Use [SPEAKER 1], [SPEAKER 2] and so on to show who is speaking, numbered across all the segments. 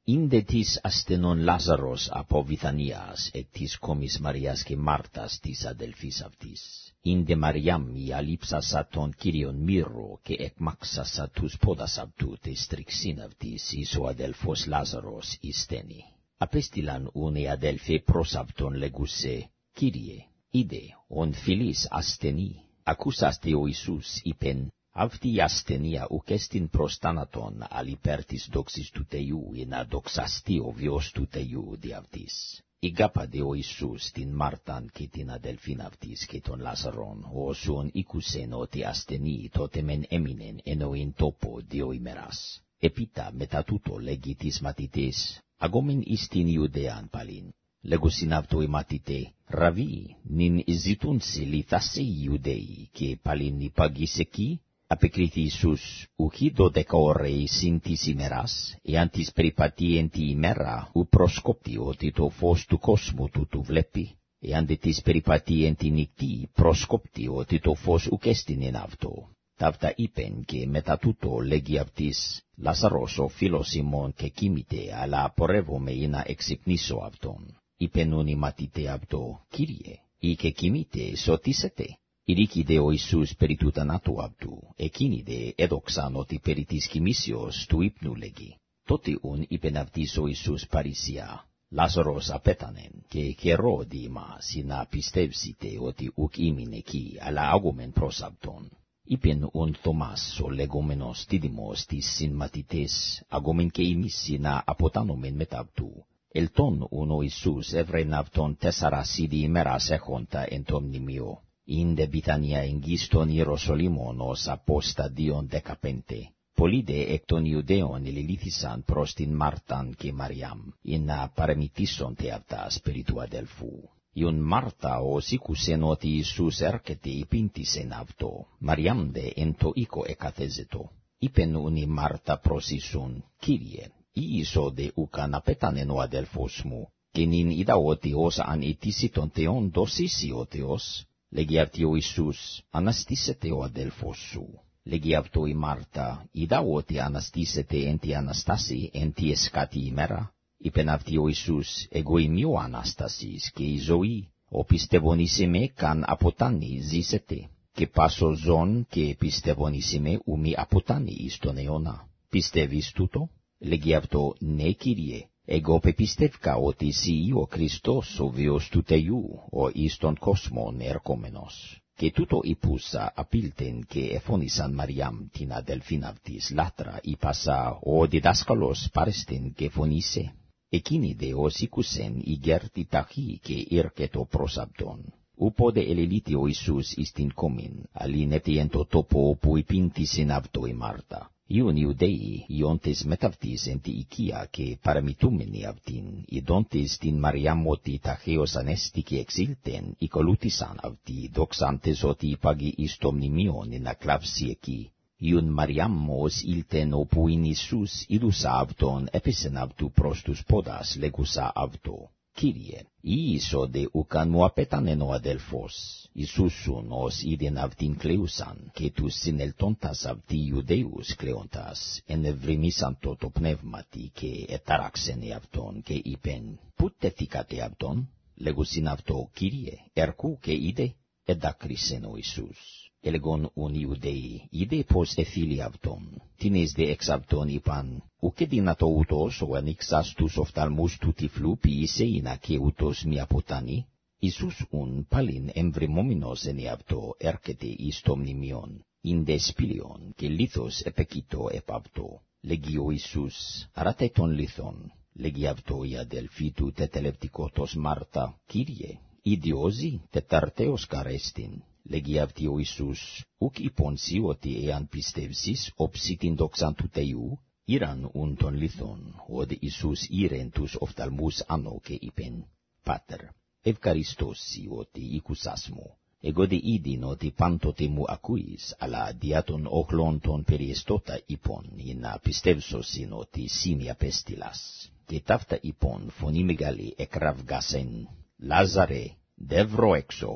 [SPEAKER 1] Inde tis astenon Lazaros apo Vithanias, et tis comis Marias και Μάρτας tis adelphis avtis. Inde Mariam ialipsas aton Kyrion Myrro, και εκμάξας ατούς πόδας αυτού τες τρυξήν αυτής, εις ο αδελφός Λάζαρος ιστένει. Απέστειλαν ούνε αδέλφε προς αυτον λέγουσε, Κύριε, είδε, ον φιλής ασθενή. Ακούσαστε ο Ιησούς είπεν, αυτή η ασθενεία ουκ εστιν προς θάνατον, αλ υπέρ της δόξης του Θεού, ή να δοξαστεί ο βιος του Θεού δι' αυτής. Ηγάπαδε ο Ιησούς την Μάρταν και την αδελφήν αυτής και τον Λάζαρον, όσον ήκουσεν ότι ασθενή τότε μεν έμεινεν εννοήν τόπο 2 ημέρας. Επίτα μετά τούτο λέγει τις μαθητές, αγόμεν εις την Ιουδαίαν παλιν. Λέγουσιν αυτό οι μαθητέ, Ραβί, νυν ζητούνσι λιθάσαι οι Ιουδαίοι, και παλιν υπάγεις εκεί. Απεκρίθη Ιησούς, ουχή 12 ώρες συν της ημέρας, εάν της περιπατεί εν τη ημέρα, ου προσκόπτει ότι το φως του κόσμου του βλέπει, εάν δε της περιπατεί εν τη νυχτή, προσκόπτει ότι το φως ουκ εστιν εν αυτό. Ταύτα είπεν και μετά τούτο λέγει αυτής, Λάζαρος ο φίλος ημών και κοιμείται, αλλά απορεύομαι ή να εξυπνήσω αυτόν. Είπενουν οι μαθητέ αυτό, Κύριε, ή και κοιμείται, σωτίσετε. Ηρίκη ο Ιησούς περί του θανάτου αυτού, εκείνοι δε έδοξαν ότι περί της κοιμήσεως του ύπνου λέγει. Τότε ουν είπεν αυτής ο Ιησούς παρησία, Λάζαρος απέθανεν, και καιρό διημάς να πιστεύσετε ότι ουκ ήμην εκεί, αλλά άγομεν προς αυτόν. Είπεν ουν Θωμάς ο λεγόμενος Δίδυμος της συμμαθητές, αγόμεν και εμείς να αποτάνομεν μετά αυτού. Ελτών ουν ο Ιησούς έβρεν αυτόν 4 ημέρας έχοντα εν το μνημείο. Inde Βηθανία εγγύς των Ιεροσολύμων ως αποσταδίων 15. Πολλοί δε εκ των Ιουδαίων εληλήθησαν προς την Μάρταν και Μαριάμ, ή να παρεμητήσονται αυτάς περί του αδελφού. Ιον Μάρτα ως ήκουσεν ότι Ιησούς έρχεται υπήντησεν αυτό, Μαριάμ δε εν το οίκο εκαθέζετο. Είπεν ουν η Μάρτα προς Ιησούν, Κύριε, Ιησό δε ουκαν απέτανεν ο αδελφός μου, και νυν είδα ότι ως αν ητήσει τον Θεόν δώσίσει ο Θεός. Λέγει αυτό ο Ιησούς, αναστήσετε ο αδελφός σου. Λέγει αυτό η Μάρτα, είδα ότι αναστήσετε εν τη Αναστάση εν τη εσκάτη ημέρα. Είπεν αυτό ο Ιησούς, εγώ είμαι ο Ανάστασης και η ζωή. Ο πιστεύων εις με καν αποτάνει ζήσετε. Και πάσο ζών και πιστεύων εις με ουми αποτάνει εις τον αιώνα. Πιστεύεις τούτο? Λέγει αυτό, ναι Κύριε. Εγώ πεπιστεύκα ότι εσύ ο Χριστός ο βιος του Θεού, ο εις τον κόσμον ερχόμενος. Και τούτο υπούσα απήλτεν και εφώνησαν Μαριάμ την αδελφήν αυτής λάτρα, είπασα ο διδάσκαλος πάρεστεν και φωνήσε. Εκείνη δε ως ήκουσεν η γέρτη ταχύ και ήρκετο προς αυτόν. Ούποδε ελελίτη ο Ιησούς εις την κόμην, αλλήνεται εν το τόπο όπου υπήντησεν αυτό η Μάρτα. Ιον Ιουδαίοι, ιόντες μεταυτής εν τη οικία και παραμιτούμενοι αυτήν, ειδόντες την Μαριάμ ότι ταχαίως ανέστη και εξήλτεν, οικολούθησαν αυτοί, δοξάντες ότι υπάγει εις το μνημείον να κλαύσει εκεί. Ιον Μαριάμ ως ήλτεν όπου ειν Ιησούς είδουσα αυτόν, έπεσεν αυτού προς τους πόδας, λέγουσα αυτό. Κύριε, Ιησό δε ουκαν μου απέτανεν ο αδελφός, Ιησούσουν ως είδεν αυτήν κλαίουσαν, και τους συνελτώντας αυτοί Ιουδαίους κλαίοντας, ενευρυμίσαν το πνεύματι και ετάραξεν αυτόν και είπεν, πού τεθήκατε αυτόν? Λέγουσιν αυτό, Κύριε, ερκού και είδε, εδάκρυσεν ο Ιησούς. Έλεγον ουν Ιουδαίοι, είδε πως εφίλει αυτόν. Τινες δε εξ αυτόν είπαν, ουκ δυνατό ούτως ο ανοίξας τους οφθαλμούς του τυφλού ποιήσε να και ούτως μη αποτάνει. Ιησούς ουν πάλιν εμβριμόμενος εν αυτό έρχεται εις το μνημείον, ίνδε σπήλιον και λίθος επεκείτο επ' αυτό. Λέγει ο Ιησούς, αράτε τον λίθον. Λέγει αυτό η αδελφή του τετελευτικότος Μάρτα, Κύριε, ιδιώζει τεταρτέως καρέστην. Λέγει αυτή ο Ιησούς, ουκ υπόνσι ότι εάν πιστεύσεις όψη την δόξαν του Θεού, ήραν ουν τον λίθον, ότι Ιησούς ήρεν τους οφθαλμούς άνω και είπεν, Πάτερ, ευχαριστώσι ότι ήκουσας μου. Εγώ δε είδην ότι πάντοτε μου ακούεις, αλλά δια των οχλών των περιεστώτα είπων, ή να πιστεύσωσιν ότι σύ με απέστειλας. Και ταύτα είπων φωνή μεγάλη εκραυγάσεν, Λάζαρε, δεύρω έξω.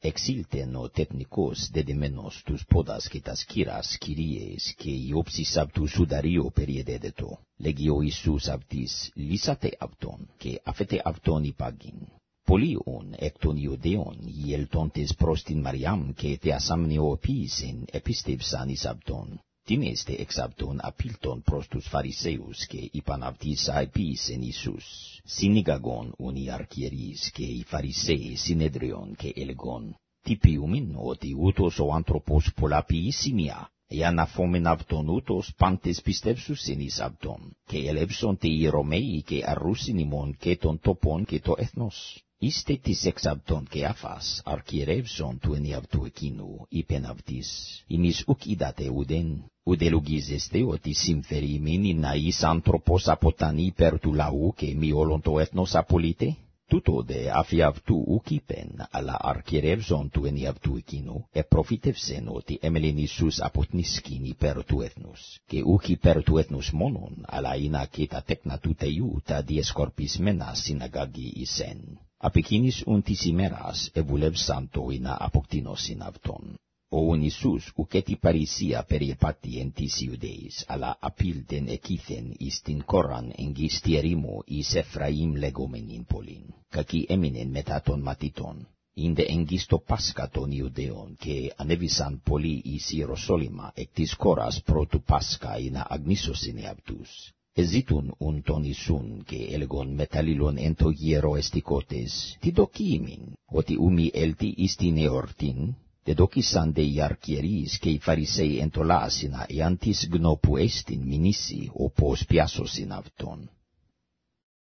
[SPEAKER 1] exilten o technikos dedemenos tus podas que tas kiras kiries que iopsis abtu sudario periededeto. Legio Isus abtis lisate abton, que afete abton ipagin. Polion ekton Iudeon ieltontes prostin Mariam que te asamneopis in epistevsanis abton. Timeste exabton apilton prostus Phariseus que ipanavtis aepis in Isus. Synagogon uni archieris que i Pharisei Synedrion que elegon. Tipiumin oti utos o anthropos polapiissimia. Ian aphomen abton utos pantes pistevsus inis abton. Que elevson te Romei que arrusinimon keton topon keto ethnos. Istetis exabton que afas archierevson tueni abtu ekinu ipenavtis. Imis idate uden. Udelugis este oti simferi mini nais anthropos apotani per tu lau que mi olonto ethnos apolite? Tuto de afiavtu ukipen ala archierevson tueni abtu ekinu e profitevsen oti emelenisus apotniskini per tu ethnos. Que uki per tu ethnos monon ala ina keta teknatuteiu ta diescorpis mena synagagi isen. Apikinis untisimeras evulev santo ina apoktinos in avton. O un Isus uceti parisia periepati entis Iudeis, ala apilten ekithen istin koran engistierimo is Ephraim legomenin polin, kaki eminen metaton matiton, inde engisto paskaton Iudeon, que anevisan poli is Hierosolima ectis koras protu pasca ina agnisos in abtus. Ezitun unton isun, que elegon metalilon ento hiero estikotes, tidokimin, oti umi elti istin eortin, dedokisan de iarchieris que Pharisei entolasina eantis gnopu estin minisi o pos piasos in avton.